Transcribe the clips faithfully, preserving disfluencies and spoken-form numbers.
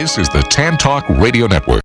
This is the Tan Talk Radio Network.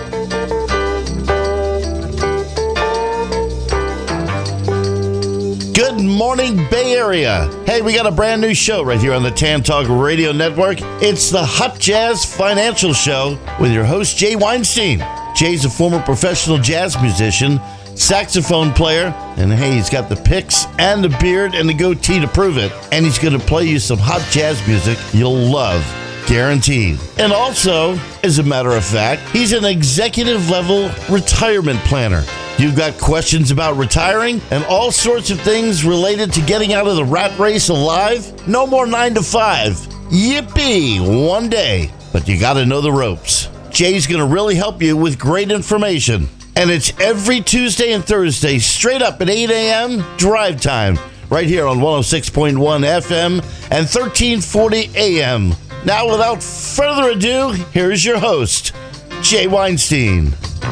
Good morning, Bay Area. Hey, we got a brand new show right here on the Tan Talk Radio Network. It's the Hot Jazz Financial Show with your host, Jay Weinstein. Jay's a former professional jazz musician, saxophone player, and hey, he's got the picks and the beard and the goatee to prove it. And he's going to play you some hot jazz music you'll love, guaranteed. And also, as a matter of fact, he's an executive level retirement planner. You've got questions about retiring and all sorts of things related to getting out of the rat race alive? No more nine to five. Yippee, one day. But you got to know the ropes. Jay's going to really help you with great information. And it's every Tuesday and Thursday, straight up at eight a.m. drive time, right here on one oh six point one F M and thirteen forty A M. Now, without further ado, here's your host, Jay Weinstein.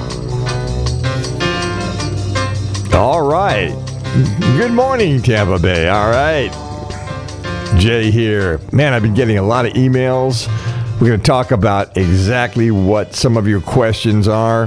All right. Good morning, Tampa Bay. All right. Jay here. Man, I've been getting a lot of emails. We're going to talk about exactly what some of your questions are.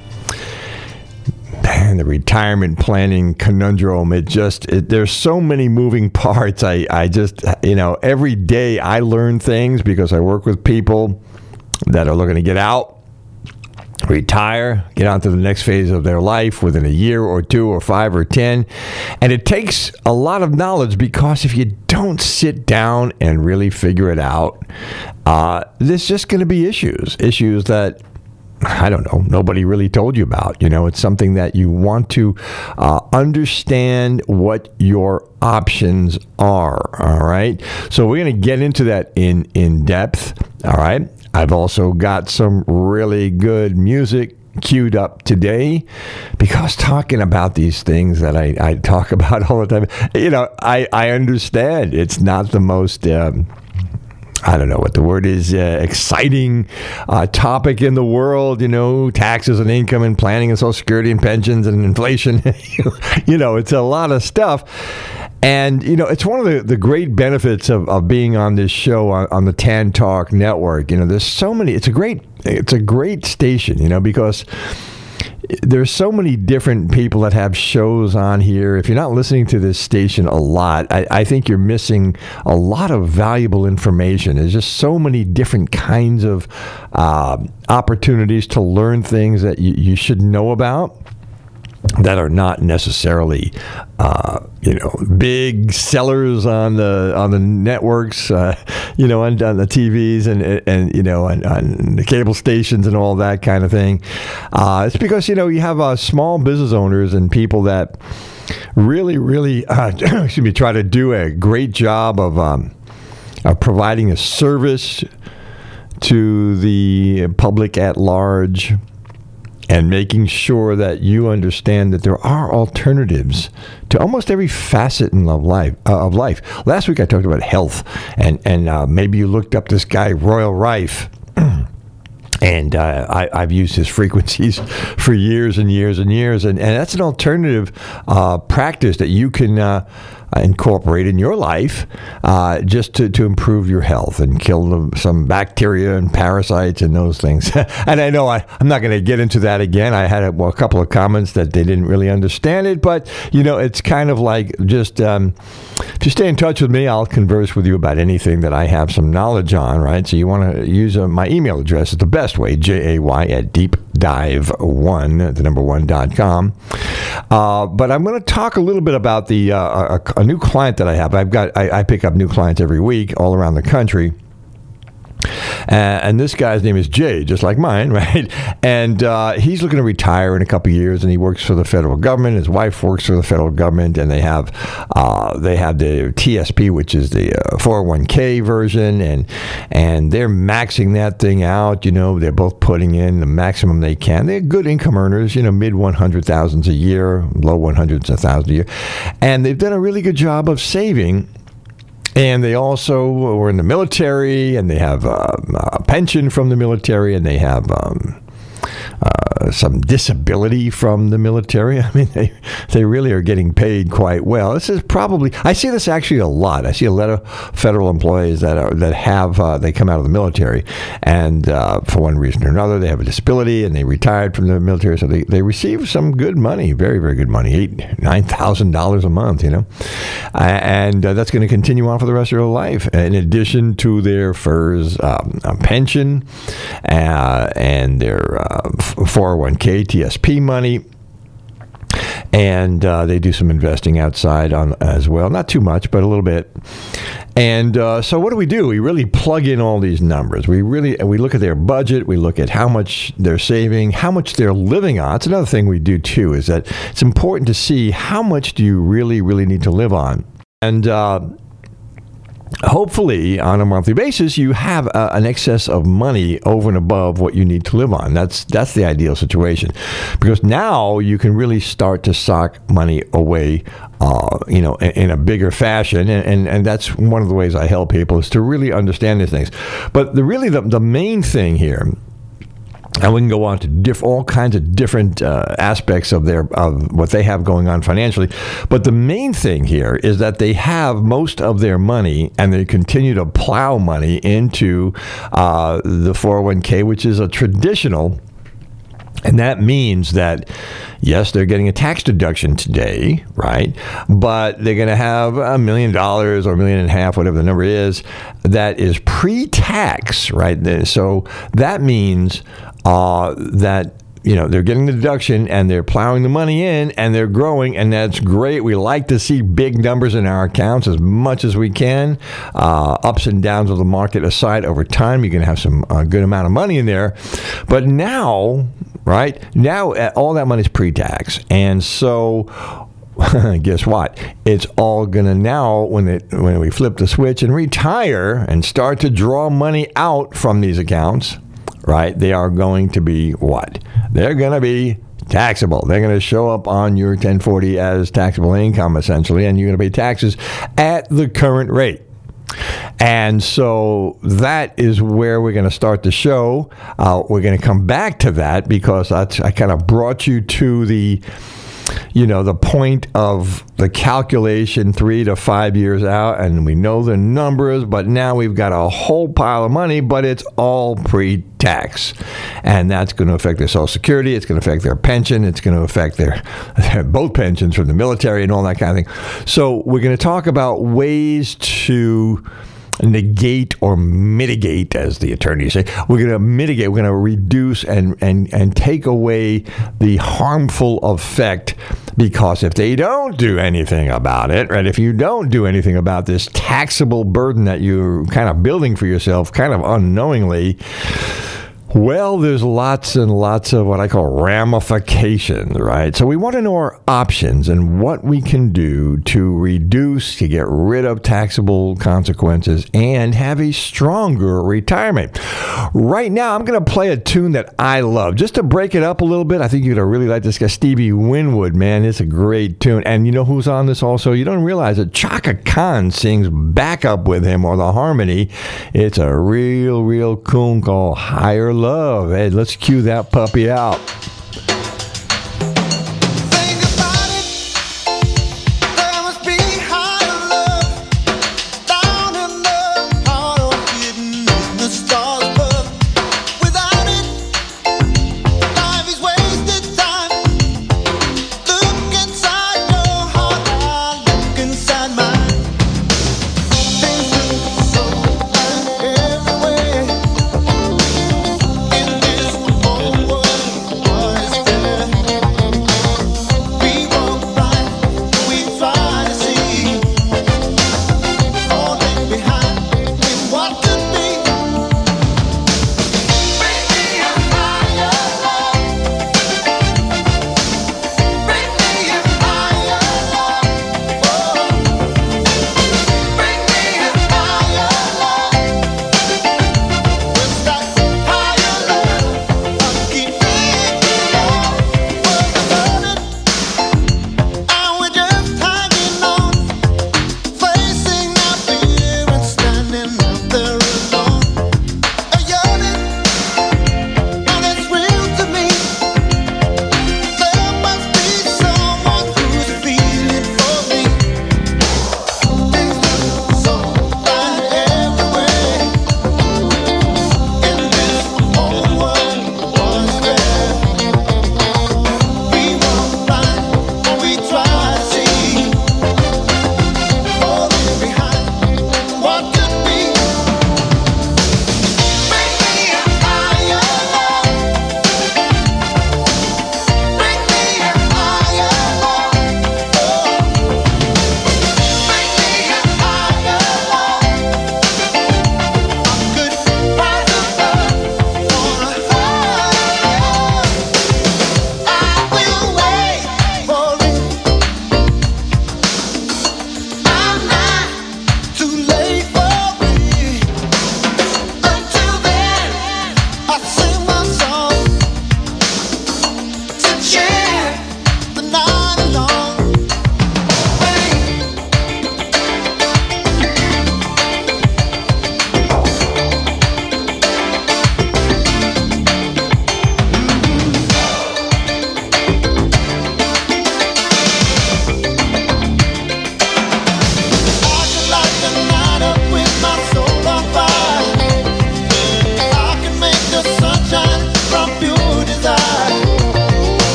Man, the retirement planning conundrum, it just, it, there's so many moving parts. I, I just, you know, every day I learn things because I work with people that are looking to get out, retire, get on to the next phase of their life within a year or two or five or ten. And it takes a lot of knowledge because if you don't sit down and really figure it out, uh, there's just going to be issues, issues that, I don't know, nobody really told you about. You know, it's something that you want to uh, understand what your options are. All right. So we're going to get into that in, in depth. All right. I've also got some really good music queued up today because talking about these things that I, I talk about all the time, you know, I, I understand it's not the most, um, I don't know what the word is, uh, exciting uh, topic in the world, you know, taxes and income and planning and Social Security and pensions and inflation. You know, it's a lot of stuff. And, you know, it's one of the, the great benefits of, of being on this show on, on the Tan Talk Network. You know, there's so many, it's a great, it's a great station, you know, because there's so many different people that have shows on here. If you're not listening to this station a lot, I, I think you're missing a lot of valuable information. There's just so many different kinds of uh, opportunities to learn things that you, you should know about that are not necessarily, uh, you know, big sellers on the on the networks, uh, you know, on, on the T Vs and and you know, on, on the cable stations and all that kind of thing. Uh, it's because you know you have uh, small business owners and people that really, really, uh, excuse me, try to do a great job of um, of providing a service to the public at large. And making sure that you understand that there are alternatives to almost every facet in love life, uh, of life. Last week I talked about health, and and uh, maybe you looked up this guy Royal Rife, and uh, I, I've used his frequencies for years and years and years, and, and that's an alternative uh, practice that you can uh, incorporate in your life uh, just to, to improve your health and kill the, some bacteria and parasites and those things. And I know I, I'm not going to get into that again. I had a, well, a couple of comments that they didn't really understand it, but, you know, it's kind of like just, um, if you stay in touch with me, I'll converse with you about anything that I have some knowledge on, right? So you want to use uh, my email address. It's the best way, J A Y at deep dive one, the number one dot com. Uh, but I'm going to talk a little bit about the uh, a, a new client that I have. I've got I, I pick up new clients every week all around the country. Uh, and this guy's name is Jay, just like mine, right? And uh, he's looking to retire in a couple of years, and he works for the federal government. His wife works for the federal government, and they have uh, they have the T S P, which is the uh, four oh one k version, and and they're maxing that thing out. You know, they're both putting in the maximum they can. They're good income earners, you know, mid one hundred thousands a year, low one hundreds of thousands a year, and they've done a really good job of saving. And they also were in the military, and they have uh, a pension from the military, and they have um, uh, uh, some disability from the military. I mean, they they really are getting paid quite well. This is probably, I see this actually a lot. I see a lot of federal employees that are that have uh, they come out of the military, and uh, for one reason or another, they have a disability and they retired from the military, so they, they receive some good money, very very good money, eight nine thousand dollars a month, you know, uh, and uh, that's going to continue on for the rest of their life, in addition to their F E R S um, pension uh, and their uh, four oh one k T S P money. And uh, they do some investing outside on as well. Not too much, but a little bit. And uh, so what do we do? We really plug in all these numbers. We really we look at their budget. We look at how much they're saving, how much they're living on. It's another thing we do, too, is that it's important to see how much do you really, really need to live on. And uh, hopefully, on a monthly basis, you have uh, an excess of money over and above what you need to live on. That's that's the ideal situation, because now you can really start to sock money away, uh, you know, in, in a bigger fashion. And, and and that's one of the ways I help people, is to really understand these things. But the really the, the main thing here, and we can go on to diff, all kinds of different uh, aspects of their of what they have going on financially. But the main thing here is that they have most of their money, and they continue to plow money into uh, the four oh one k, which is a traditional. And that means that, yes, they're getting a tax deduction today, right? But they're going to have a million dollars or a million and a half, whatever the number is, that is pre-tax, right? So that means uh, that, you know, they're getting the deduction and they're plowing the money in and they're growing, and that's great. We like to see big numbers in our accounts as much as we can. Uh, ups and downs of the market aside, over time, you're going to have some uh, good amount of money in there. But now, right, now all that money is pre-tax. And so guess what? It's all going to now, when it when we flip the switch and retire and start to draw money out from these accounts, right, they are going to be what? They're going to be taxable. They're going to show up on your ten forty as taxable income, essentially, and you're going to pay taxes at the current rate. And so that is where we're going to start the show. Uh, we're going to come back to that, because that's, I kind of brought you to the, you know, the point of the calculation three to five years out, and we know the numbers, but now we've got a whole pile of money, but it's all pre-tax. And that's going to affect their Social Security, it's going to affect their pension, it's going to affect their, their both pensions from the military and all that kind of thing. So we're going to talk about ways to negate or mitigate, as the attorneys say. We're going to mitigate, we're going to reduce and, and, and take away the harmful effect, because if they don't do anything about it, right, if you don't do anything about this taxable burden that you're kind of building for yourself, kind of unknowingly, well, there's lots and lots of what I call ramifications, right? So we want to know our options and what we can do to reduce, to get rid of taxable consequences and have a stronger retirement. Right now, I'm going to play a tune that I love. Just to break it up a little bit, I think you're going to really like this guy, Stevie Winwood, man. It's a great tune. And you know who's on this also? You don't realize that Chaka Khan sings backup with him, or the harmony. It's a real, real tune called Higher Love. Hey, let's cue that puppy out. Everywhere in this whole world.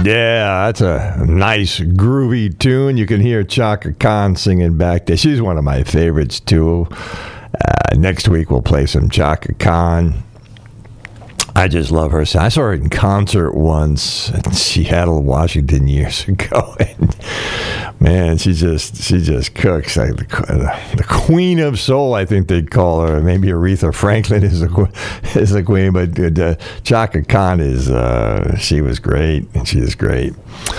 Yeah, that's a nice groovy tune. You can hear Chaka Khan singing back there. She's one of my favorites too. Uh, next week we'll play some Chaka Khan. I just love her. I saw her in concert once in Seattle, Washington, years ago. And man, she just she just cooks. Like the, the queen of soul, I think they'd call her. Maybe Aretha Franklin is the is the queen, but uh, Chaka Khan is uh, she was great, and she is great.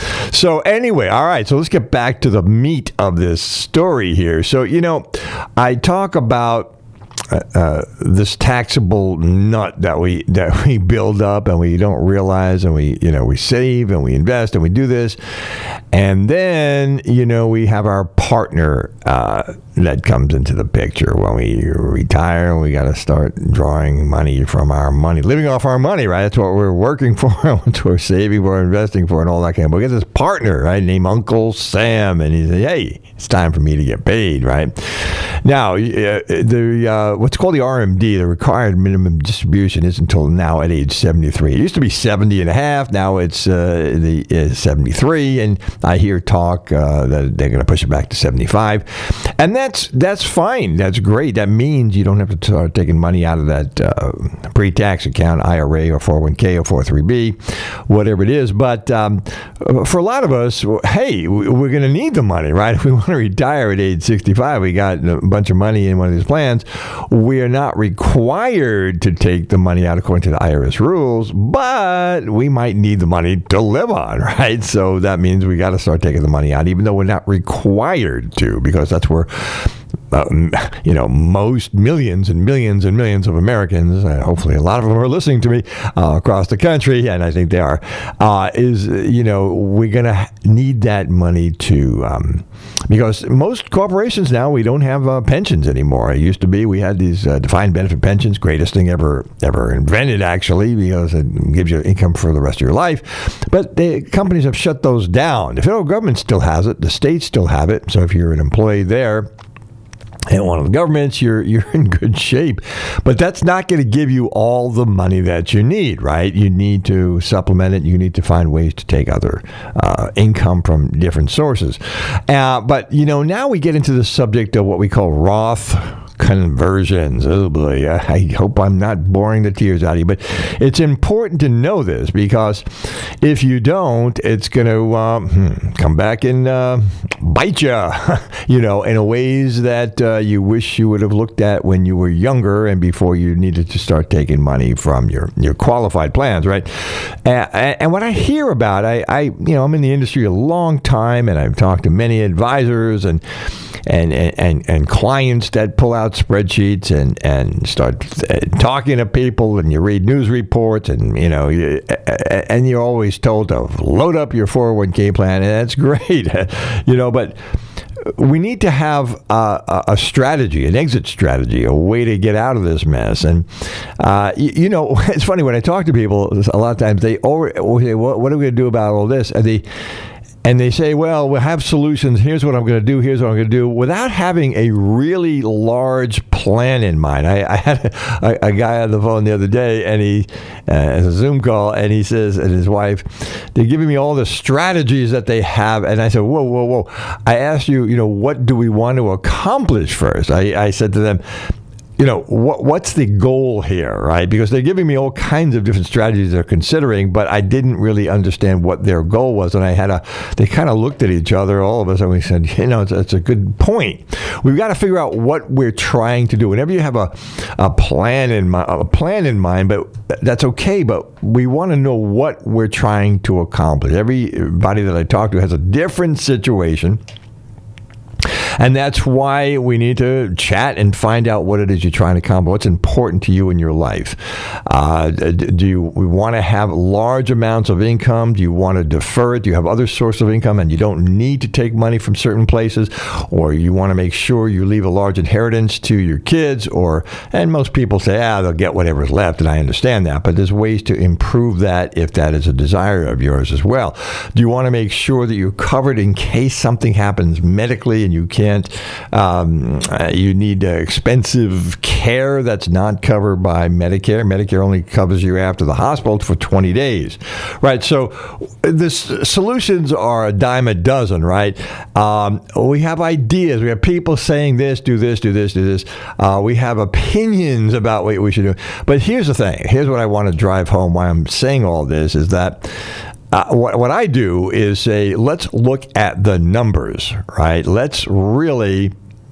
So anyway, all right. So let's get back to the meat of this story here. So you know, I talk about. Uh, uh, this taxable nut that we that we build up and we don't realize, and we you know we save and we invest and we do this, and then you know we have our partner uh, that comes into the picture when we retire, and we got to start drawing money from our money, living off our money, right? That's what we're working for, what we're saving for, investing for, and all that kind of. But we get this partner, right, named Uncle Sam, and he says, "Hey, it's time for me to get paid," right? Now, uh, the uh, what's called the R M D, the required minimum distribution, is until now at age seventy-three. It used to be seventy and a half. Now it's uh, the uh, seventy-three, and I hear talk uh, that they're going to push it back to seventy-five, and that's that's fine. That's great. That means you don't have to start taking money out of that uh, pre-tax account, I R A or four oh one k or four oh three b, whatever it is. But um, for a lot of us, hey, we're going to need the money, right? If we want to retire at age sixty-five, we got a bunch of money in one of these plans. We are not required to take the money out according to the I R S rules, but we might need the money to live on, right? So that means we got to start taking the money out, even though we're not required to, because that's where Uh, you know, most millions and millions and millions of Americans, uh, hopefully a lot of them are listening to me uh, across the country, and I think they are, uh, is, you know, we're going to need that money to, um, because most corporations now, we don't have uh, pensions anymore. It used to be we had these uh, defined benefit pensions, greatest thing ever ever invented, actually, because it gives you income for the rest of your life. But the companies have shut those down. The federal government still has it. The states still have it. So if you're an employee there, and one of the governments, you're you're in good shape. But that's not going to give you all the money that you need, right? You need to supplement it. You need to find ways to take other uh, income from different sources. Uh, but, you know, now we get into the subject of what we call Roth conversions. Oh boy, I hope I'm not boring the tears out of you, but it's important to know this, because if you don't, it's going to um, come back and uh, bite you, you know, in ways that uh, you wish you would have looked at when you were younger and before you needed to start taking money from your, your qualified plans, right? Uh, and what I hear about, I, I, you know, I'm in the industry a long time, and I've talked to many advisors and and and, and clients that pull out spreadsheets and, and start talking to people, and you read news reports, and, you know, you, and you're always told to load up your four oh one k plan, and that's great, you know, but we need to have uh, a strategy, an exit strategy, a way to get out of this mess. And, uh, you, you know, it's funny, when I talk to people, a lot of times they always say, what, what are we going to do about all this? And they And they say, well, we'll have solutions. Here's what I'm going to do. Here's what I'm going to do, without having a really large plan in mind. I, I had a, a guy on the phone the other day, and he, uh, as a Zoom call, and he says, and his wife, they're giving me all the strategies that they have. And I said, whoa, whoa, whoa. I asked you, you know, what do we want to accomplish first? I, I said to them, you know, what what's the goal here, right? Because they're giving me all kinds of different strategies they're considering, but I didn't really understand what their goal was. And I had a, they kind of looked at each other, all of us, and we said, you know, it's, it's a good point. We've got to figure out what we're trying to do. Whenever you have a, a plan in mind, a plan in mind, but that's okay. But we want to know what we're trying to accomplish. Everybody that I talk to has a different situation. And that's why we need to chat and find out what it is you're trying to accomplish, what's important to you in your life. Uh, do you want to have large amounts of income? Do you want to defer it? Do you have other sources of income and you don't need to take money from certain places? Or you want to make sure you leave a large inheritance to your kids? Or, and most people say, ah, they'll get whatever's left, and I understand that. But there's ways to improve that if that is a desire of yours as well. Do you want to make sure that you're covered in case something happens medically and you can't can't, um, uh, you need uh, expensive care that's not covered by Medicare. Medicare only covers you after the hospital for twenty days, right? So the s- solutions are a dime a dozen, right? Um, we have ideas. We have people saying this, do this, do this, do this. Uh, we have opinions about what we should do. But here's the thing. Here's what I want to drive home why I'm saying all this is that Uh, what, what I do is say, let's look at the numbers, right? Let's really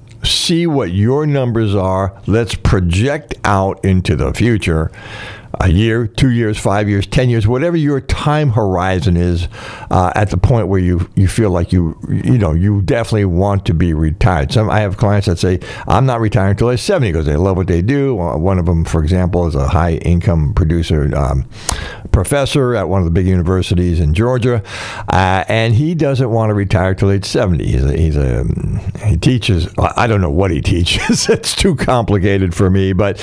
see what your numbers are. Let's project out into the future. A year, two years, five years, ten years, whatever your time horizon is, uh, at the point where you, you feel like you you know you definitely want to be retired. Some I have clients that say I'm not retiring until they're seventy because they love what they do. One of them, for example, is a high income producer, um, professor at one of the big universities in Georgia, uh, and he doesn't want to retire till age seventy. He's a, he's a he teaches. I don't know what he teaches. It's too complicated for me, but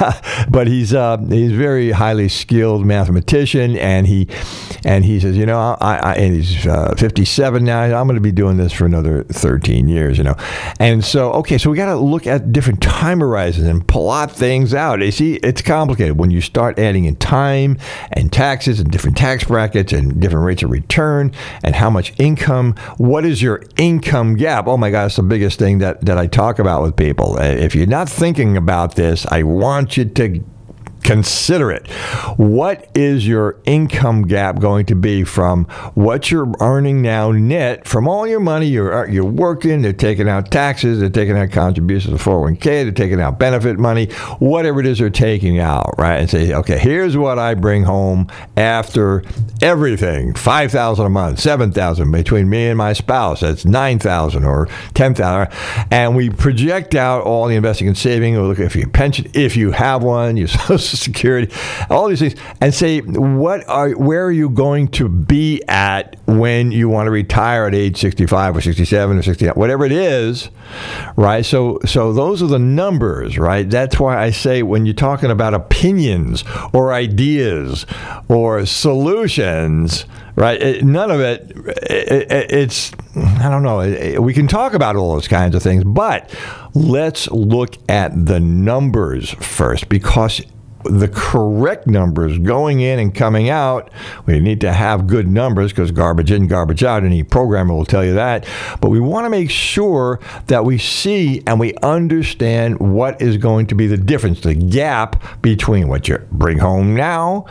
but he's uh, he's very highly skilled mathematician, and he and he says, you know, I, I and he's uh, fifty-seven now. I'm going to be doing this for another thirteen years, you know. And so, okay, so we got to look at different time horizons and plot things out. You see, it's complicated when you start adding in time and taxes and different tax brackets and different rates of return and how much income. What is your income gap? Oh my God, it's the biggest thing that that I talk about with people. If you're not thinking about this, I want you to consider it. What is your income gap going to be from what you're earning now net from all your money? You're you're working, they're taking out taxes, they're taking out contributions to four oh one k, they're taking out benefit money, whatever it is they're taking out, right? And say, okay, here's what I bring home after everything. five thousand dollars a month, seven thousand dollars between me and my spouse. That's nine thousand dollars or ten thousand dollars. And we project out all the investing and saving. We look at your pension, if you have one, your Social Security, all these things, and say, what are, where are you going to be at when you want to retire at age sixty-five or sixty-seven or sixty, whatever it is, right? So, so those are the numbers, right? That's why I say when you're talking about opinions or ideas or solutions, right? It, none of it, it, it, it's, I don't know. It, it, we can talk about all those kinds of things, but let's look at the numbers first, because the correct numbers going in and coming out, we need to have good numbers because garbage in, garbage out. Any programmer will tell you that. But we want to make sure that we see and we understand what is going to be the difference, the gap between what you bring home now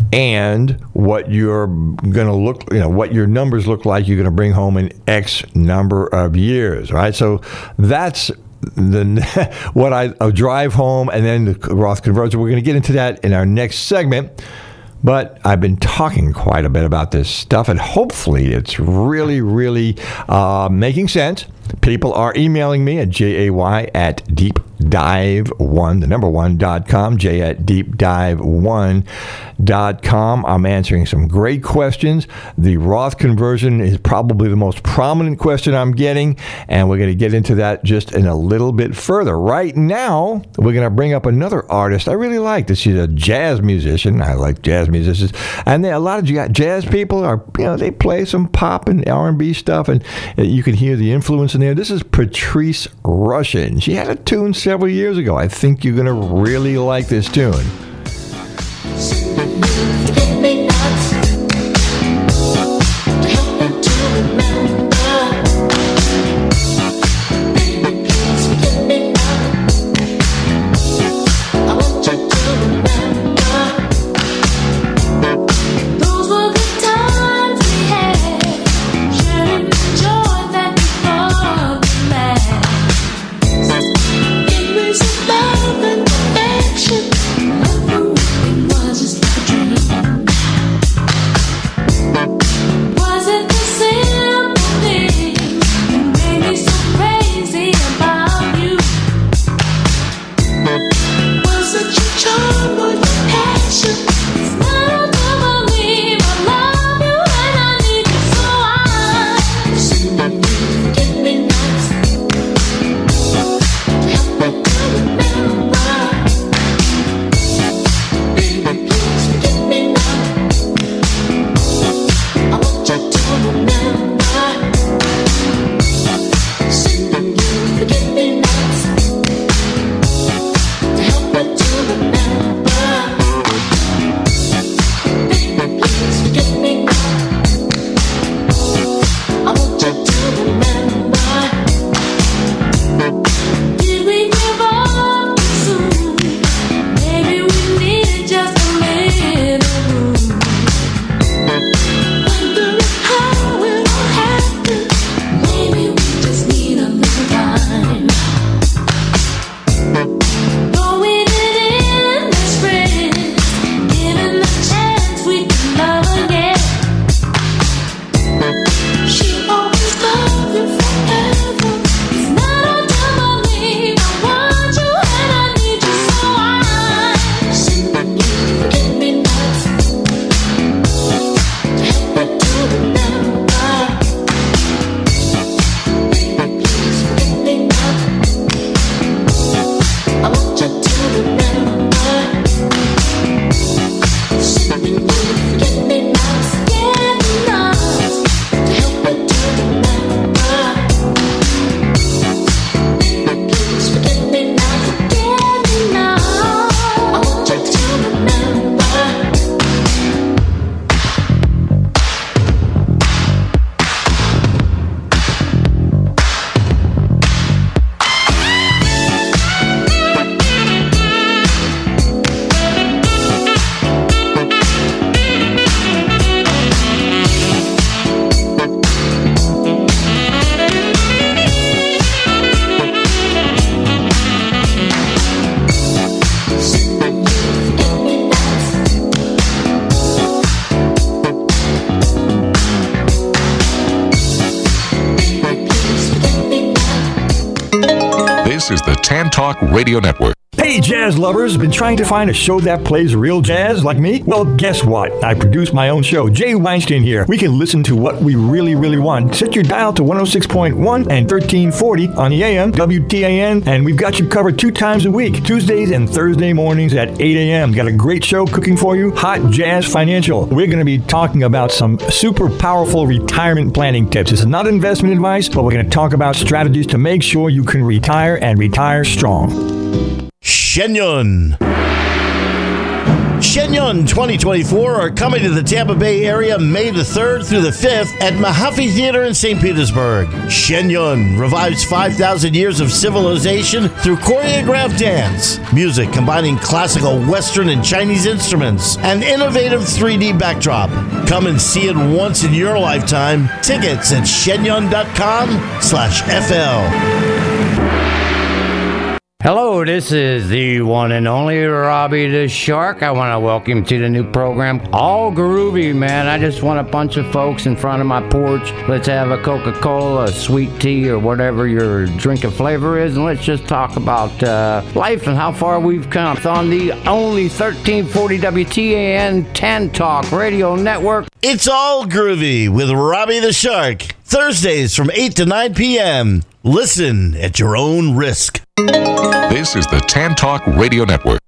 and what you're going to look, you know, what your numbers look like you're going to bring home in X number of years, right? So that's the what I uh, drive home, and then the Roth conversion. We're going to get into that in our next segment. But I've been talking quite a bit about this stuff, and hopefully it's really, really uh, making sense. People are emailing me at jay at deep dive one, the number one, dot com, jay at deep dive one dot com. I'm answering some great questions. The Roth conversion is probably the most prominent question I'm getting, and we're going to get into that just in a little bit further. Right now, we're going to bring up another artist I really like. This is a jazz musician. I like jazz musicians, and there, a lot of jazz people are, you know, they play some pop and R and B stuff, and you can hear the influence in there. This is Patrice Rushen. She had a tune several years ago. I think you're going to really like this tune. Love This is the Tan Talk Radio Network. Hey, jazz lovers, been trying to find a show that plays real jazz like me? Well, guess what? I produce my own show. Jay Weinstein here. We can listen to what we really, really want. Set your dial to one oh six point one and thirteen forty on the A M, W T A N, and we've got you covered two times a week, Tuesdays and Thursday mornings at eight a.m. Got a great show cooking for you, Hot Jazz Financial. We're going to be talking about some super powerful retirement planning tips. This is not investment advice, but we're going to talk about strategies to make sure you can retire and retire strong. Shenyun. Shenyun twenty twenty-four are coming to the Tampa Bay area May the third through the fifth at Mahaffey Theater in Saint Petersburg. Shenyun revives five thousand years of civilization through choreographed dance, music combining classical Western and Chinese instruments, and innovative three D backdrop. Come and see it once in your lifetime. Tickets at shenyun.com slash FL. Hello, this is the one and only Robbie the Shark. I want to welcome you to the new program, All Groovy, man. I just want a bunch of folks in front of my porch. Let's have a Coca-Cola, a sweet tea, or whatever your drink of flavor is, and let's just talk about uh, life and how far we've come on the only thirteen forty W T A N Tan Talk Radio Network. It's All Groovy with Robbie the Shark. Thursdays from eight to nine p.m. Listen at your own risk. This is the Tan Talk Radio Network.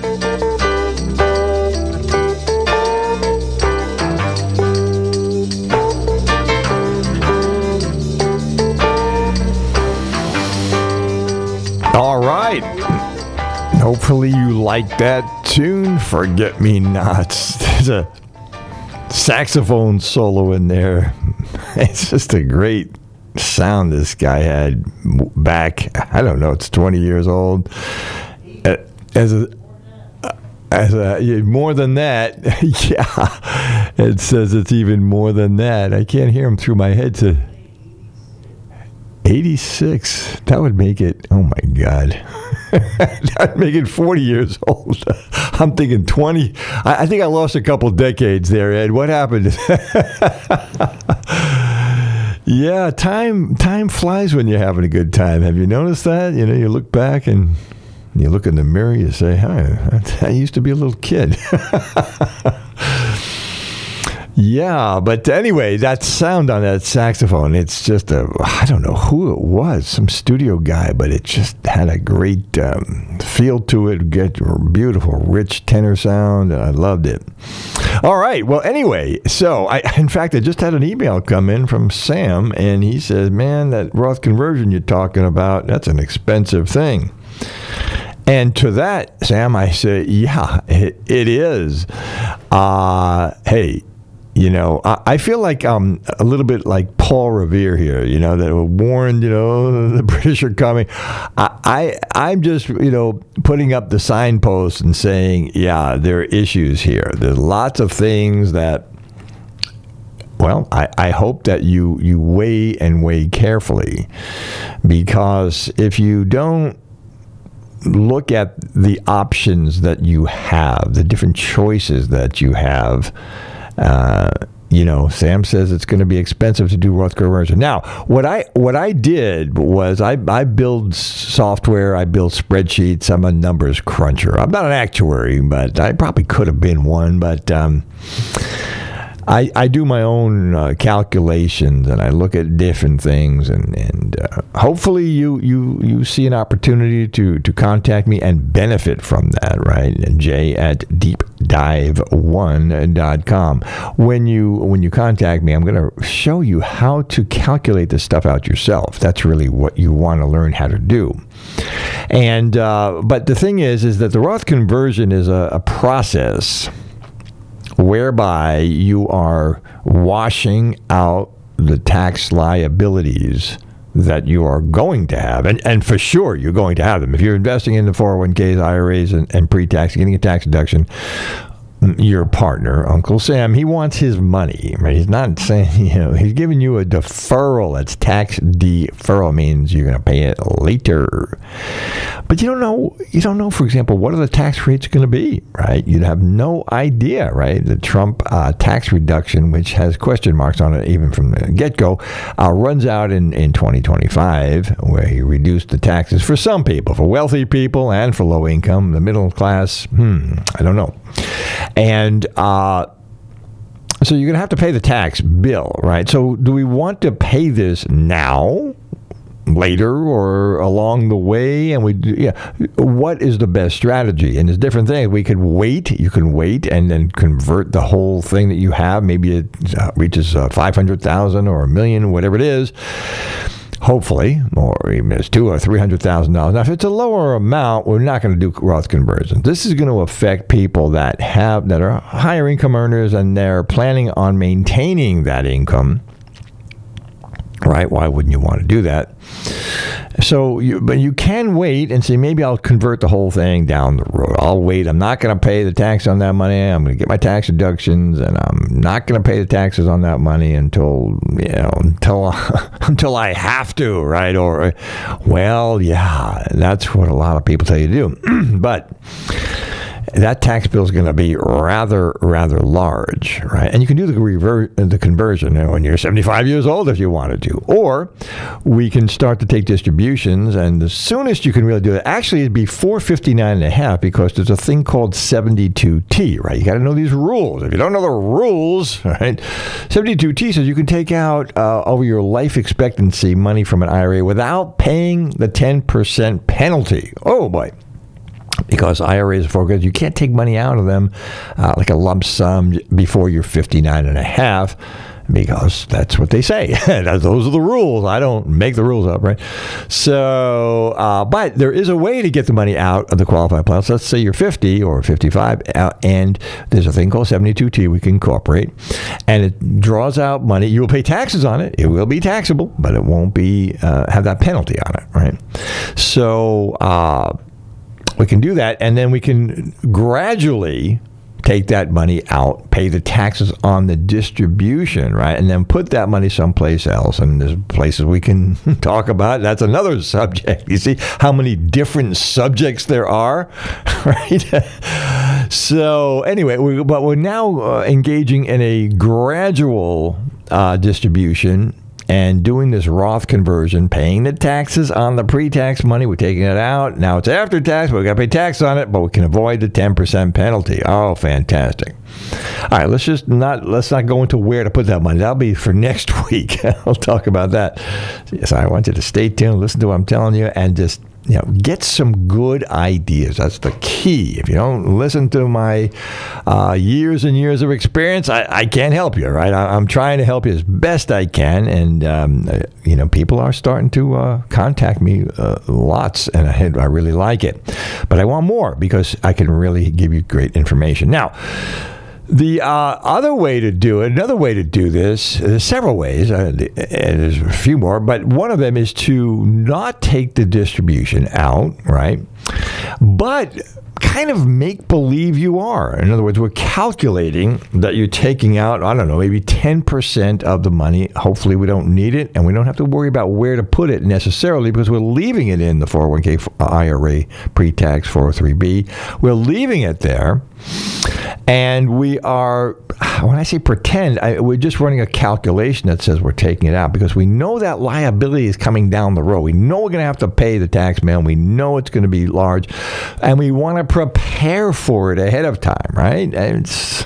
All right. Hopefully you like that tune, Forget Me Nots. There's a saxophone solo in there. It's just a great sound this guy had back, I don't know, it's twenty years old. As a, as a, more than that, yeah, it says it's even more than that. I can't hear him through my headset. eighty-six, that would make it, oh my God. That would make it forty years old. I'm thinking twenty. I, I think I lost a couple decades there, Ed. What happened? Yeah, time time flies when you're having a good time. Have you noticed that? You know, you look back and you look in the mirror, you say, hi, I used to be a little kid. Yeah, but anyway, that sound on that saxophone, it's just a, I don't know who it was, some studio guy, but it just had a great um, feel to it, get beautiful, rich tenor sound, and I loved it. All right, well, anyway, so, I, in fact, I just had an email come in from Sam, and he says, man, that Roth conversion you're talking about, that's an expensive thing. And to that, Sam, I say, yeah, it, it is. Uh, hey, You know, I, I feel like I'm a little bit like Paul Revere here, you know, that warned, you know, the British are coming. I, I, I'm just, you know, putting up the signposts and saying, yeah, there are issues here. There's lots of things that, well, I, I hope that you, you weigh and weigh carefully, because if you don't look at the options that you have, the different choices that you have, Uh, you know, Sam says it's going to be expensive to do Roth conversion. Now, what I what I did was I, I build software, I build spreadsheets. I'm a numbers cruncher. I'm not an actuary, but I probably could have been one. But um, I, I do my own uh, calculations, and I look at different things, and, and uh, hopefully you, you you see an opportunity to, to contact me and benefit from that, right? And Jay at deep dive one dot com. When you when you contact me, I'm going to show you how to calculate this stuff out yourself. That's really what you want to learn how to do. And uh, but the thing is, is that the Roth conversion is a, a process whereby you are washing out the tax liabilities that you are going to have. And, and for sure, you're going to have them. If you're investing in the four oh one k's, I R As, and, and pre-tax, getting a tax deduction, your partner, Uncle Sam, he wants his money, right? He's not saying, you know, he's giving you a deferral. That's tax deferral, means you're going to pay it later. But you don't know, you don't know, for example, what are the tax rates going to be, right? You'd have no idea, right? The Trump uh, tax reduction, which has question marks on it even from the get-go, uh, runs out in, in twenty twenty-five, where he reduced the taxes for some people, for wealthy people and for low income, the middle class, hmm, I don't know. And uh, so you're going to have to pay the tax bill, right? So do we want to pay this now, later, or along the way? And we, yeah, what is the best strategy? And there's different things. We could wait. You can wait and then convert the whole thing that you have. Maybe it uh, reaches uh, five hundred thousand or a million, whatever it is. Hopefully, or even it's two or three hundred thousand dollars. Now, if it's a lower amount, we're not going to do Roth conversions. This is going to affect people that have that are higher income earners and they're planning on maintaining that income. Right? Why wouldn't you want to do that? So, you, but you can wait and say, maybe I'll convert the whole thing down the road. I'll wait. I'm not going to pay the tax on that money. I'm going to get my tax deductions, and I'm not going to pay the taxes on that money until, you know, until, until I have to, right? Or, well, yeah, that's what a lot of people tell you to do. But that tax bill is going to be rather, rather large, right? And you can do the rever- the conversion when you're seventy-five years old if you wanted to. Or we can start to take distributions, and the soonest you can really do it, actually, it'd be four fifty-nine and a half, because there's a thing called seventy-two T, right? You got to know these rules. If you don't know the rules, right? seventy-two T says you can take out uh, over your life expectancy money from an I R A without paying the ten percent penalty. Oh, boy. Because I R As are foreclosed, you can't take money out of them uh, like a lump sum before you're fifty-nine and a half, because that's what they say. Those are the rules. I don't make the rules up, right? So, uh, but there is a way to get the money out of the qualified plan. So let's say you're fifty or fifty-five, uh, and there's a thing called seventy-two T we can incorporate, and it draws out money. You will pay taxes on it. It will be taxable, but it won't be uh, have that penalty on it, right? So, uh, we can do that, and then we can gradually take that money out, pay the taxes on the distribution, right? And then put that money someplace else. And there's places we can talk about. That's another subject. You see how many different subjects there are, right? So anyway, we, but we're now uh, engaging in a gradual uh, distribution and doing this Roth conversion, paying the taxes on the pre-tax money. We're taking it out. Now it's after tax, but we've got to pay tax on it, but we can avoid the ten percent penalty. Oh, fantastic. All right, let's just not, let's not go into where to put that money. That'll be for next week. I'll talk about that. So I want you to stay tuned, listen to what I'm telling you, and just, you know, get some good ideas. That's the key. If you don't listen to my uh, years and years of experience, I, I can't help you, right? I, I'm trying to help you as best I can, and um, you know, people are starting to uh, contact me uh, lots, and I, I really like it. But I want more, because I can really give you great information. Now, the uh, other way to do it, another way to do this, there's several ways, uh, and there's a few more, but one of them is to not take the distribution out, right? But kind of make believe you are. In other words, we're calculating that you're taking out, I don't know, maybe ten percent of the money. Hopefully we don't need it, and we don't have to worry about where to put it necessarily, because we're leaving it in the four oh one k I R A pre-tax four oh three B. We're leaving it there. And we are, when I say pretend, I, we're just running a calculation that says we're taking it out, because we know that liability is coming down the road. We know we're going to have to pay the tax man. We know it's going to be large, and we want to prepare for it ahead of time, right? And it's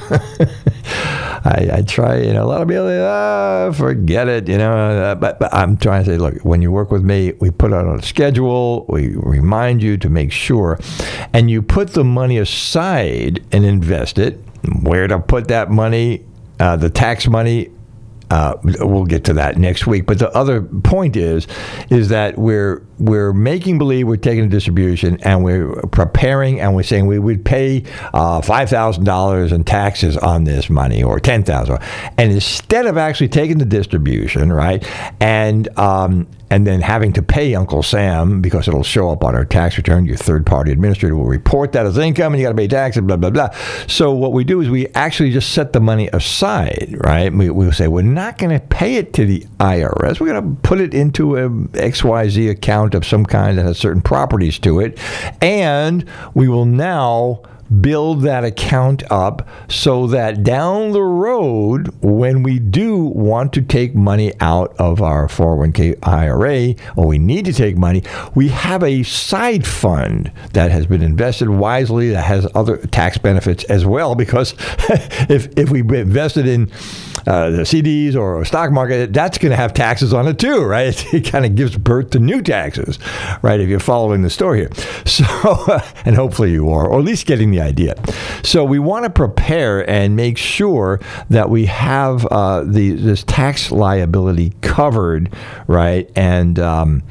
I, I try, you know, a lot of people say, oh, forget it, you know, uh, but, but I'm trying to say, look, when you work with me, we put out a schedule, we remind you to make sure, and you put the money aside and invest it. Where to put that money, uh, the tax money, uh, we'll get to that next week. But the other point is, is that we're we're making believe we're taking a distribution, and we're preparing, and we're saying we would pay uh, five thousand dollars in taxes on this money, or ten thousand dollars. And instead of actually taking the distribution, right, and um, and then having to pay Uncle Sam because it'll show up on our tax return. Your third-party administrator will report that as income, and you got to pay taxes, blah, blah, blah. So what we do is we actually just set the money aside, right? We, we'll say we're not going to pay it to the I R S. We're going to put it into a X Y Z account of some kind that has certain properties to it, and we will now build that account up so that down the road, when we do want to take money out of our four oh one k I R A, or we need to take money, we have a side fund that has been invested wisely, that has other tax benefits as well, because if if we invested in uh, the C Ds or a stock market, that's going to have taxes on it too, right? It kind of gives birth to new taxes, right, if you're following the story here. So, and hopefully you are, or at least getting the idea. So we want to prepare and make sure that we have uh, the this tax liability covered, right? And um,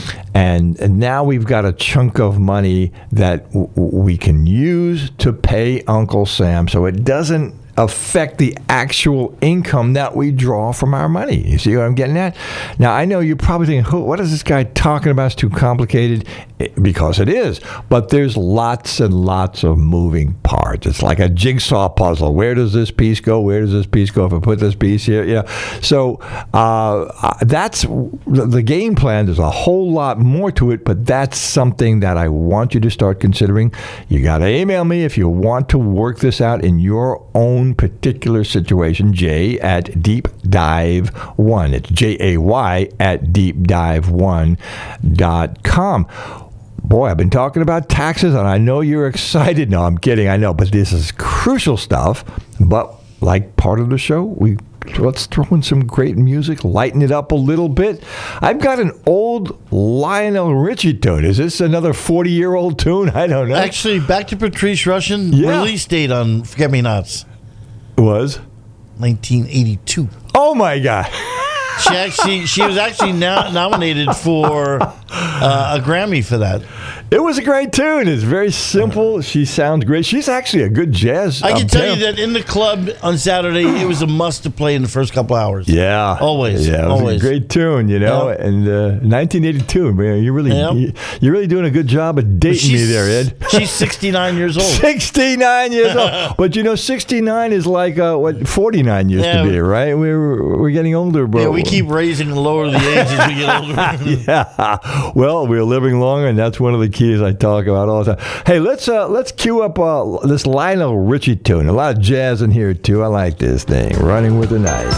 and and now we've got a chunk of money that w- we can use to pay Uncle Sam, so it doesn't affect the actual income that we draw from our money. You see what I'm getting at? Now, I know you're probably thinking, what is this guy talking about? It's too complicated. It, because it is. But there's lots and lots of moving parts. It's like a jigsaw puzzle. Where does this piece go? Where does this piece go if I put this piece here? You know? So uh, that's the game plan. There's a whole lot more to it, but that's something that I want you to start considering. You got to email me if you want to work this out in your own particular situation, Jay at Deep Dive One. It's J A Y at deep dive one dot com. Boy, I've been talking about taxes, and I know you're excited. No, I'm kidding. I know, but this is crucial stuff. But like part of the show, we let's throw in some great music, lighten it up a little bit. I've got an old Lionel Richie tune. Is this another forty-year-old tune? I don't know. Actually, back to Patrice Rushen. Yeah. Release date on Forget Me Nots. Was? nineteen eighty-two. Oh, my God. She actually, she was actually now nominated for uh, a Grammy for that. It was a great tune. It's very simple. She sounds great. She's actually a good jazz. I can um, tell temp. you that in the club on Saturday, it was a must to play in the first couple hours. Yeah, Always, Yeah, it was always. a great tune, you know. Yeah. And uh, nineteen eighty-two, man, you really, Yeah. you, you're really doing a good job of dating me there, Ed. She's sixty-nine years old. sixty-nine years old. But you know, sixty-nine is like uh, what forty-nine used Yeah. to be, right? We're we're getting older, bro. Yeah, we keep raising and lowering the age as we get older. Yeah. Well, we're living longer, and that's one of the keys I talk about all the time. Hey, let's uh, let's cue up uh, this Lionel Richie tune. A lot of jazz in here too. I like this thing. Running with the Night.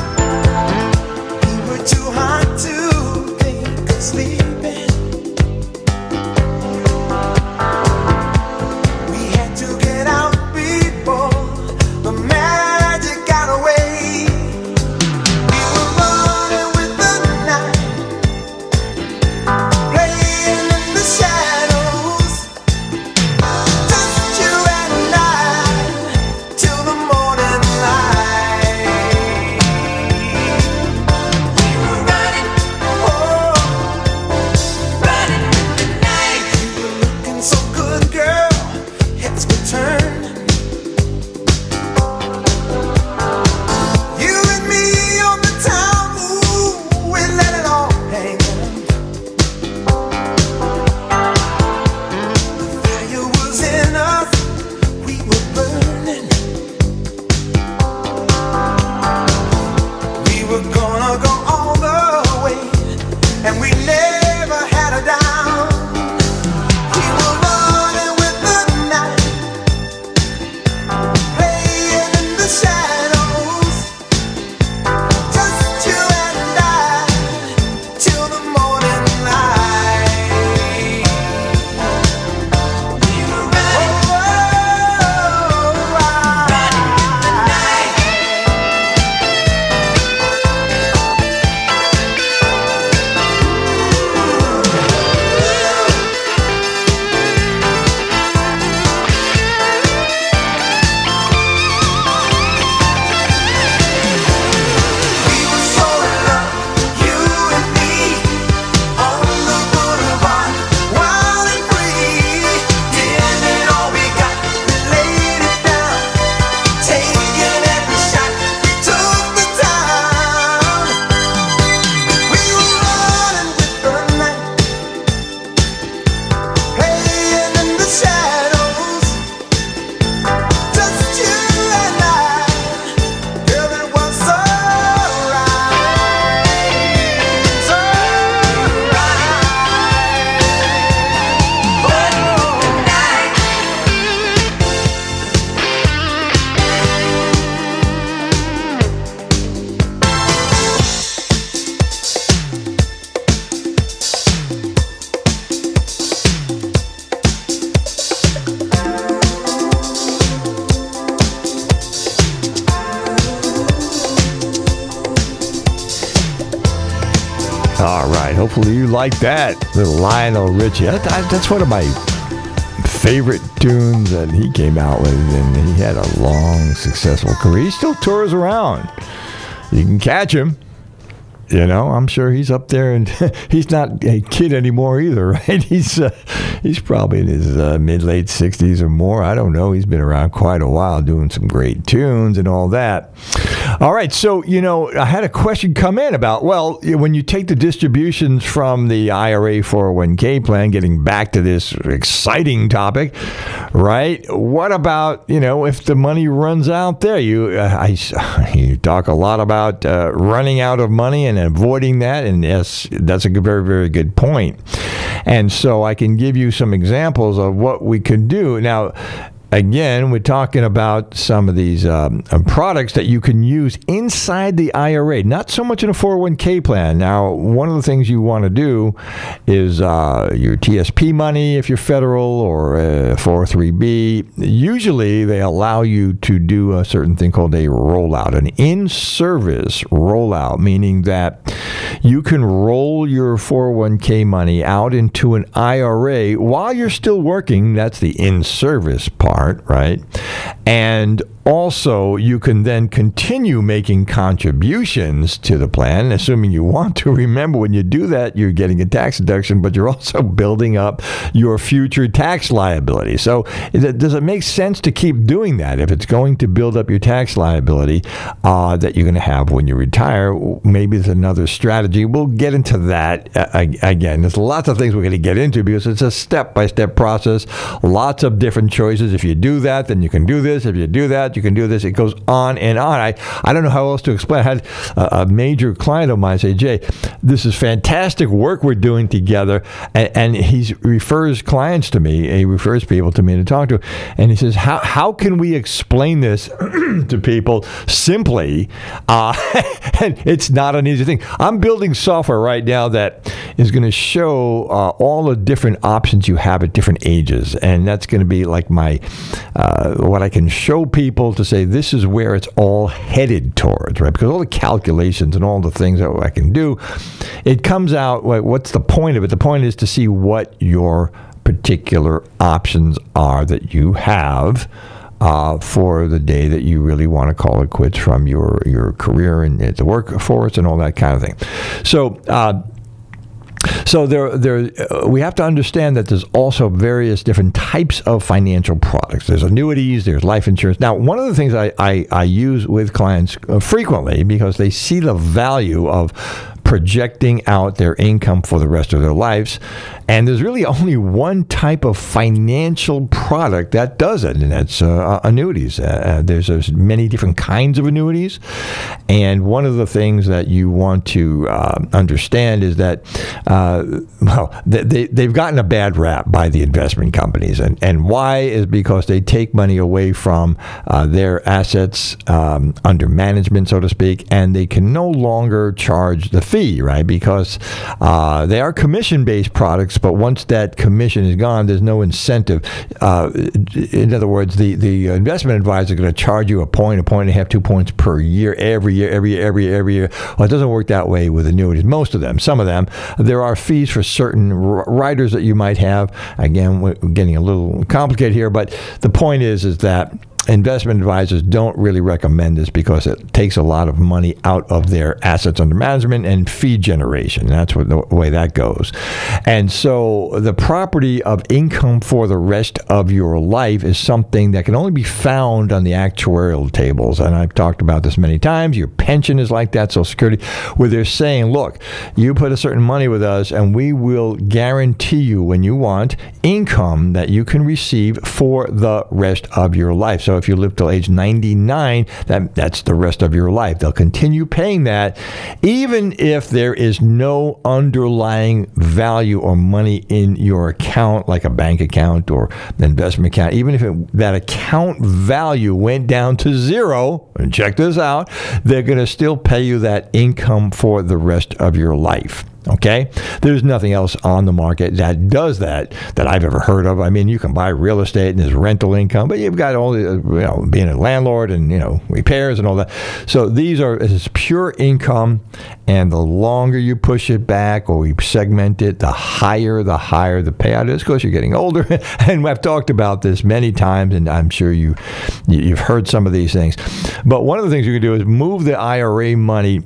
We were too hot to think of sleeping. We had to get out before the magic got away. We were running with the night, playing in the shadows. Just you and I till the morning light. All right. Hopefully you like that. Little Lionel Richie. That, that, that's one of my favorite tunes that he came out with, and he had a long, successful career. He still tours around. You can catch him. You know, I'm sure he's up there, and he's not a kid anymore either, right? He's uh, he's probably in his uh, mid late sixties or more. I don't know. He's been around quite a while, doing some great tunes and all that. All right, so you know, I had a question come in about, well, when you take the distributions from the I R A four oh one k plan, getting back to this exciting topic, right? What about, you know, if the money runs out there? You uh, I you talk a lot about uh, running out of money and avoiding that, and yes, that's a very, very good point. And so I can give you some examples of what we could do. Now, again, we're talking about some of these um, products that you can use inside the I R A, not so much in a four oh one k plan. Now, one of the things you want to do is uh, your T S P money, if you're federal, or uh, four oh three b. Usually, they allow you to do a certain thing called a rollout, an in-service rollout, meaning that you can roll your four oh one k money out into an I R A while you're still working. That's the in-service part. Right? And also, you can then continue making contributions to the plan, assuming you want to. Remember, when you do that, you're getting a tax deduction, but you're also building up your future tax liability. So does it make sense to keep doing that? If it's going to build up your tax liability uh, that you're going to have when you retire, maybe there's another strategy. We'll get into that uh, again. There's lots of things we're going to get into because it's a step-by-step process, lots of different choices. If you do that, then you can do this. If you do that, you can do this. It goes on and on. I, I don't know how else to explain. I had a, a major client of mine say, Jay, this is fantastic work we're doing together. And, and he refers clients to me. He refers people to me to talk to. And he says, how, how can we explain this to people simply? Uh, and it's not an easy thing. I'm building software right now that is going to show uh, all the different options you have at different ages. And that's going to be like my, uh, what I can show people to say, this is where it's all headed towards, right? Because all the calculations and all the things that I can do, it comes out, like, what's the point of it? The point is to see what your particular options are that you have uh, for the day that you really want to call it quits from your, your career and the workforce and all that kind of thing. So, uh, So there, there, uh, we have to understand that there's also various different types of financial products. There's annuities, there's life insurance. Now, one of the things I, I, I use with clients uh, frequently, because they see the value of projecting out their income for the rest of their lives. And there's really only one type of financial product that does it, and that's uh, annuities. Uh, there's, there's many different kinds of annuities. And one of the things that you want to uh, understand is that, uh, well, they, they've gotten a bad rap by the investment companies. And, and why is because they take money away from uh, their assets um, under management, so to speak, and they can no longer charge the fee, right? Because uh, they are commission-based products, but once that commission is gone, there's no incentive. Uh, in other words, the, the investment advisor is going to charge you a point, a point and a half, two points per year, every year, every year, every year, every year. Well, it doesn't work that way with annuities. Most of them, some of them, there are fees for certain riders that you might have. Again, we're getting a little complicated here, but the point is, is that investment advisors don't really recommend this because it takes a lot of money out of their assets under management and fee generation. That's what the way that goes. And so the property of income for the rest of your life is something that can only be found on the actuarial tables. And I've talked about this many times. Your pension is like that, Social Security, where they're saying, look, you put a certain money with us and we will guarantee you when you want income that you can receive for the rest of your life. So if you live till age ninety-nine, that, that's the rest of your life. They'll continue paying that even if there is no underlying value or money in your account, like a bank account or an investment account. Even if it, that account value went down to zero, and check this out, they're going to still pay you that income for the rest of your life. Okay, there's nothing else on the market that does that that I've ever heard of. I mean, you can buy real estate and there's rental income, but you've got all the, you know, being a landlord and, you know, repairs and all that. So these are it's pure income, and the longer you push it back or we segment it, the higher the higher the payout is. Of course, you're getting older, and I've talked about this many times, and I'm sure you you've heard some of these things. But one of the things you can do is move the I R A money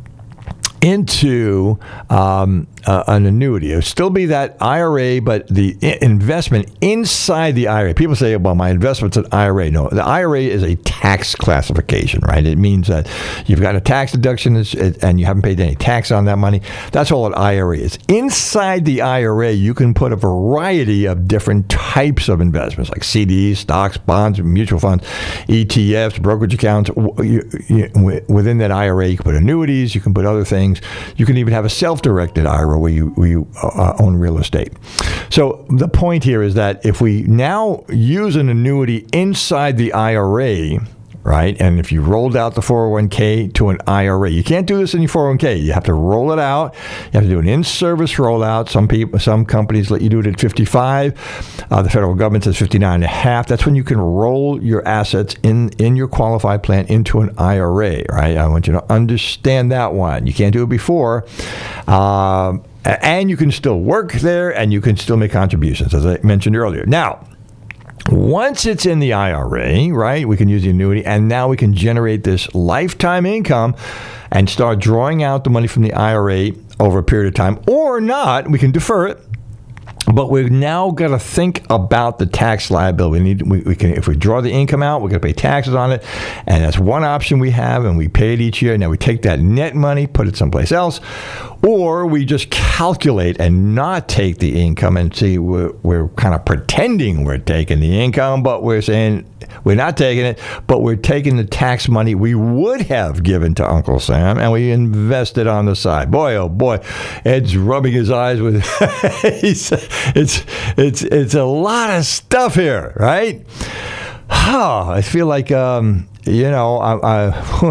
into um, uh, an annuity. It'll still be that I R A, but the I- investment inside the I R A. People say, well, my investment's an I R A. No, the I R A is a tax classification, right? It means that you've got a tax deduction and you haven't paid any tax on that money. That's all an I R A is. Inside the I R A, you can put a variety of different types of investments, like C Ds, stocks, bonds, mutual funds, E T Fs, brokerage accounts. You, you, within that I R A, you can put annuities, you can put other things. You can even have a self-directed I R A where you, where you uh, own real estate. So the point here is that if we now use an annuity inside the I R A, right, and if you rolled out the four oh one k to an I R A, you can't do this in your four oh one k. You have to roll it out. You have to do an in-service rollout. Some people, some companies let you do it at fifty-five. Uh, the federal government says fifty-nine and a half. That's when you can roll your assets in, in your qualified plan into an I R A, right? I want you to understand that one. You can't do it before. Uh, and you can still work there, and you can still make contributions, as I mentioned earlier. Now, once it's in the I R A, right, we can use the annuity, and now we can generate this lifetime income and start drawing out the money from the I R A over a period of time, or not. We can defer it. But we've now got to think about the tax liability. We need, we, we can, if we draw the income out, we're going to pay taxes on it, and that's one option we have, and we pay it each year. Now we take that net money, put it someplace else, or we just calculate and not take the income and see we're, we're kind of pretending we're taking the income, but we're saying we're not taking it, but we're taking the tax money we would have given to Uncle Sam, and we invest it on the side. Boy, oh boy, Ed's rubbing his eyes with. he's, it's it's it's a lot of stuff here, right? Oh, I feel like um, you know, I,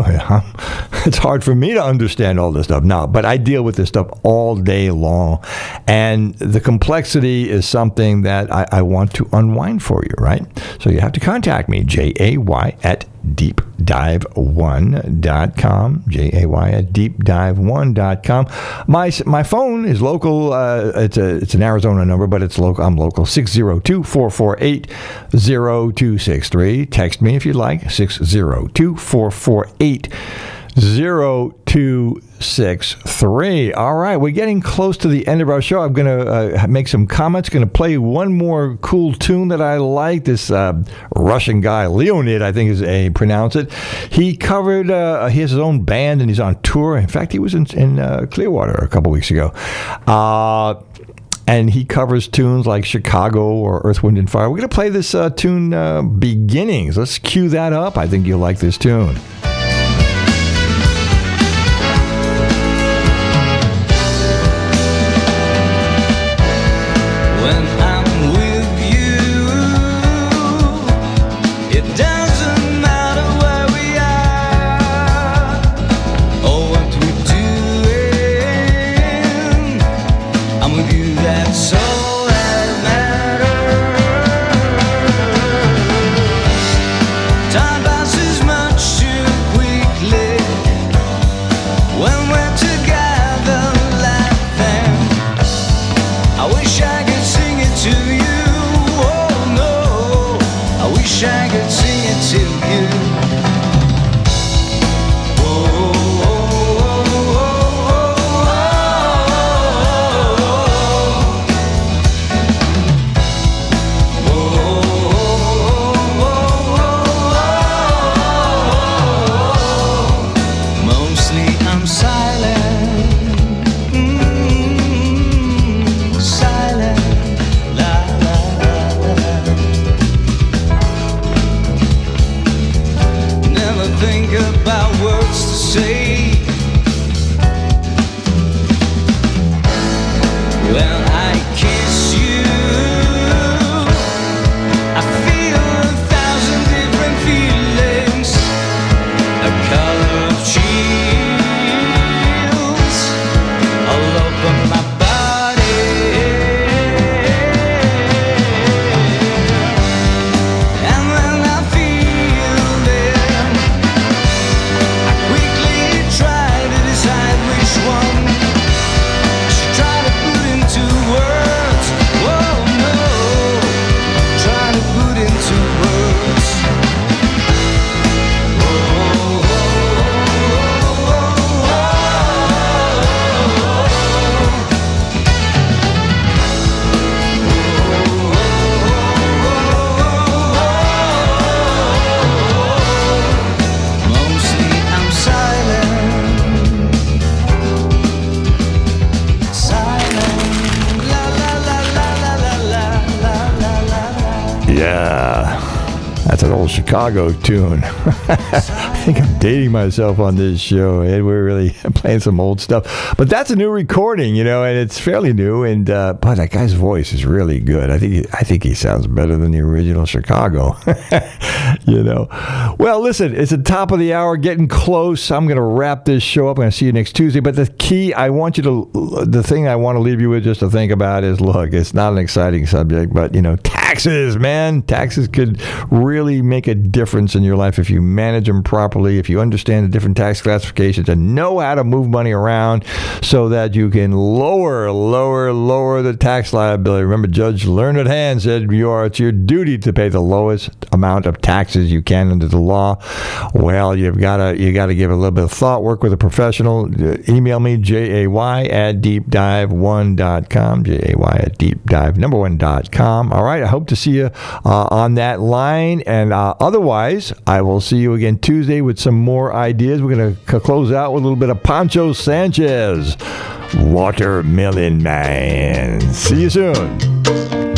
I, it's hard for me to understand all this stuff now, but I deal with this stuff all day long, and the complexity is something that I, I want to unwind for you, right? So you have to contact me, J A Y at deep dive one dot com, J A Y at deep dive one dot com. My my phone is local. Uh, it's a it's an Arizona number, but it's local. I'm local. six zero two, four four eight, zero two six three. Text me if you'd like. six zero two, four four eight, zero two six three. All right, we're getting close to the end of our show. I'm going to uh, make some comments. Going to play one more cool tune that I like. This uh, Russian guy, Leonid, I think is a pronounce it. He covered. Uh, he has his own band and he's on tour. In fact, he was in, in uh, Clearwater a couple weeks ago. Uh, And he covers tunes like Chicago or Earth, Wind, and Fire. We're going to play this uh, tune, uh, Beginnings. Let's cue that up. I think you'll like this tune. When I'm with you, it doesn't matter where we are or what we're doing. I'm with you, that's all that matters. Time passes much too Yeah. That's an old Chicago tune. I think I'm dating myself on this show, and we're really playing some old stuff. But that's a new recording, you know, and it's fairly new. And uh, but that guy's voice is really good. I think he, I think he sounds better than the original Chicago. You know. Well, listen, it's the top of the hour, getting close. I'm going to wrap this show up. I'm going to see you next Tuesday. But the key, I want you to, the thing I want to leave you with just to think about is, look, it's not an exciting subject, but you know, taxes, man, taxes could really really make a difference in your life if you manage them properly, if you understand the different tax classifications and know how to move money around so that you can lower, lower, lower the tax liability. Remember, Judge Learned Hand said you are, it's your duty to pay the lowest amount of taxes you can under the law. Well, you've got to you got to give it a little bit of thought, work with a professional. Uh, email me, J A Y at deep dive one dot com, J A Y at deep dive number one dot com. All right, I hope to see you uh, on that line. And uh, otherwise, I will see you again Tuesday with some more ideas. We're going to c- close out with a little bit of Pancho Sanchez, Watermelon Man. See you soon.